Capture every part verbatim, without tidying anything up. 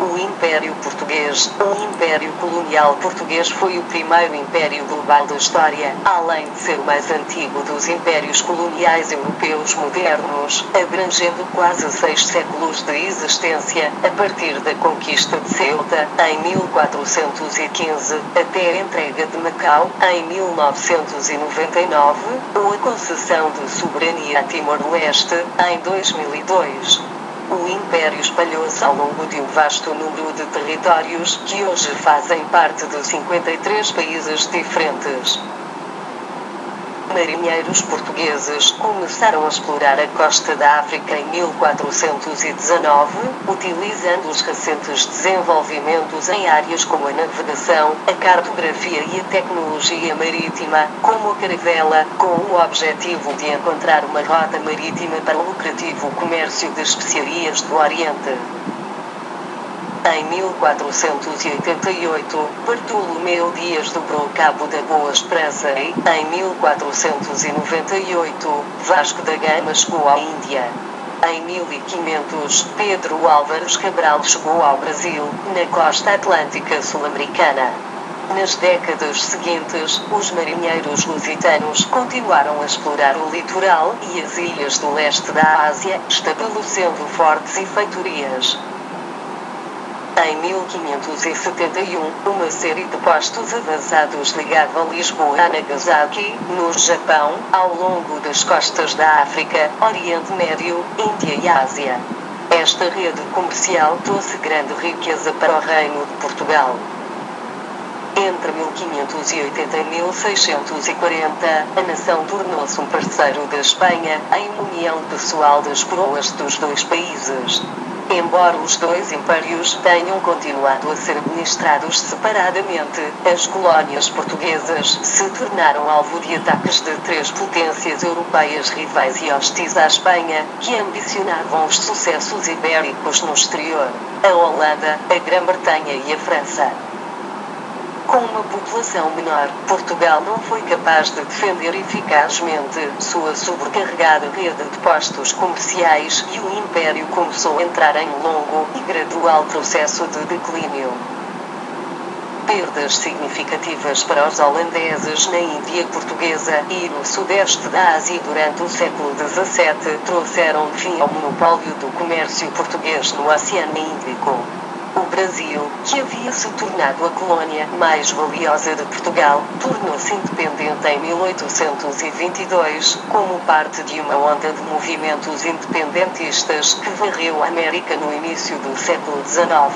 O Império Português. O Império Colonial Português foi o primeiro império global da história, além de ser o mais antigo dos impérios coloniais europeus modernos, abrangendo quase seis séculos de existência, a partir da conquista de Ceuta, em mil quatrocentos e quinze, até a entrega de Macau, em mil novecentos e noventa e nove, ou a concessão de soberania a Timor-Leste, em dois mil e dois. O Império espalhou-se ao longo de um vasto número de territórios, que hoje fazem parte de cinquenta e três países diferentes. Marinheiros portugueses começaram a explorar a costa da África em mil quatrocentos e dezanove, utilizando os recentes desenvolvimentos em áreas como a navegação, a cartografia e a tecnologia marítima, como a caravela, com o objetivo de encontrar uma rota marítima para o lucrativo comércio de especiarias do Oriente. Em mil quatrocentos e oitenta e oito, Bartolomeu Dias dobrou Cabo da Boa Esperança e, em mil quatrocentos e noventa e oito, Vasco da Gama chegou à Índia. Em mil e quinhentos, Pedro Álvares Cabral chegou ao Brasil, na costa atlântica sul-americana. Nas décadas seguintes, os marinheiros lusitanos continuaram a explorar o litoral e as ilhas do leste da Ásia, estabelecendo fortes e feitorias. Em mil quinhentos e setenta e um, uma série de postos avançados ligava Lisboa a Nagasaki, no Japão, ao longo das costas da África, Oriente Médio, Índia e Ásia. Esta rede comercial trouxe grande riqueza para o Reino de Portugal. Entre mil quinhentos e oitenta e mil seiscentos e quarenta, a nação tornou-se um parceiro da Espanha, em união pessoal das coroas dos dois países. Embora os dois impérios tenham continuado a ser administrados separadamente, as colónias portuguesas se tornaram alvo de ataques de três potências europeias rivais e hostis à Espanha, que ambicionavam os sucessos ibéricos no exterior: a Holanda, a Grã-Bretanha e a França. Com uma população menor, Portugal não foi capaz de defender eficazmente sua sobrecarregada rede de postos comerciais e o Império começou a entrar em um longo e gradual processo de declínio. Perdas significativas para os holandeses na Índia Portuguesa e no sudeste da Ásia durante o século dezassete trouxeram fim ao monopólio do comércio português no Oceano Índico. O Brasil, que havia se tornado a colônia mais valiosa de Portugal, tornou-se independente em mil oitocentos e vinte e dois, como parte de uma onda de movimentos independentistas que varreu a América no início do século dezenove.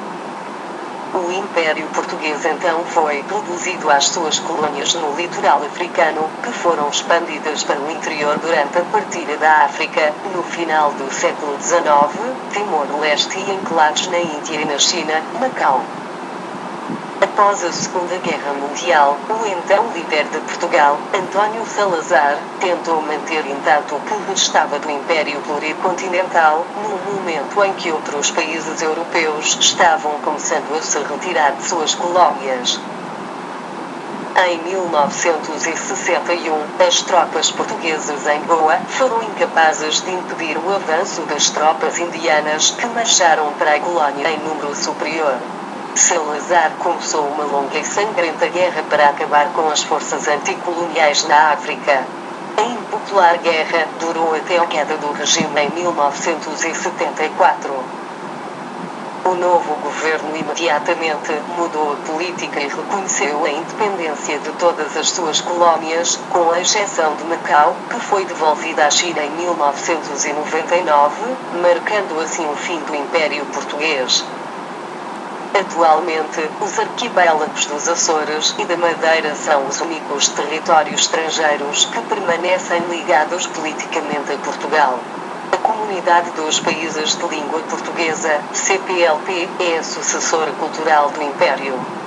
O Império Português então foi reduzido às suas colônias no litoral africano, que foram expandidas para o interior durante a partilha da África, no final do século dezenove, Timor-Leste e enclaves na Índia e na China, Macau. Após a Segunda Guerra Mundial, o então líder de Portugal, António Salazar, tentou manter intacto o que restava do Império Pluricontinental, no momento em que outros países europeus estavam começando a se retirar de suas colónias. Em mil novecentos e sessenta e um, as tropas portuguesas em Goa foram incapazes de impedir o avanço das tropas indianas que marcharam para a colónia em número superior. Salazar começou uma longa e sangrenta guerra para acabar com as forças anticoloniais na África. A impopular guerra durou até a queda do regime em mil novecentos e setenta e quatro. O novo governo imediatamente mudou a política e reconheceu a independência de todas as suas colónias, com a exceção de Macau, que foi devolvida à China em mil novecentos e noventa e nove, marcando assim o fim do Império Português. Atualmente, os arquipélagos dos Açores e da Madeira são os únicos territórios estrangeiros que permanecem ligados politicamente a Portugal. A Comunidade dos Países de Língua Portuguesa, C P L P, é a sucessora cultural do Império.